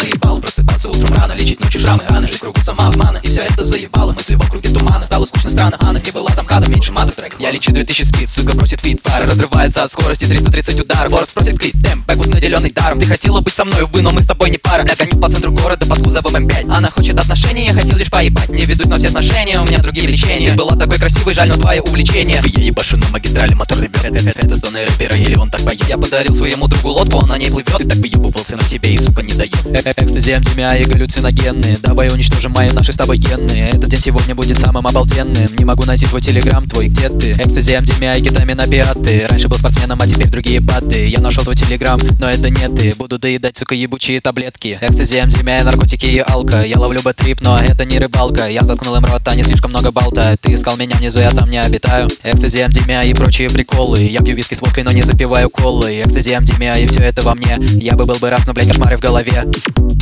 заебало просыпаться утром рано, лечить ночью шрамы, раны, жить в кругу самообмана. И все это заебало, мысли в округе тумана. Стало скучно, странно, Анна не была замкадом, меньше матов треков. Я лечу 2000 спид, сука просит фит, фары разрывается от скорости 330 ударов. Ворос просит клип, темп, бэквуд наделенный даром. Ты хотела быть со мной, увы, но мы с тобой не пара. Я гоню по центру города под кузовом М5. Она хочет отношений, я хотел лишь поебать. Не ведусь на все сношения, у меня другие влечения. Ты была такой красивой, жаль, но твое увлечение. Сука, я ебашу на магистрали мотор, ребят. Это стоны рэпера, или он так поет. Я подарил своему другу лодку, он на ней плывет. Ты так выебывался, но тебе и сука не дает. Экстази, MDMA и галлюциногенные. Давай уничтожим мои наши с тобой гены. Этот день сегодня будет самым обалденным. Не могу найти твой телеграм, твой где ты? Экстази, MDMA и кетамин, опиаты. Раньше был спортсменом, а теперь другие баты. Я нашел твой телеграм, но это не ты. Буду доедать, сука, ебучие таблетки. Экстази, MDMA, наркотики и алка. Я ловлю бэтрип, но это не рыбалка. Я заткнул им рот, они слишком много болтают. Ты искал меня внизу, я там не обитаю. Экстази, MDMA и прочие приколы. Я пью виски с водкой, но не запиваю колы. Экстази, MDMA и все это во мне. Я бы был бы рад, но, блядь, кошмары в голове.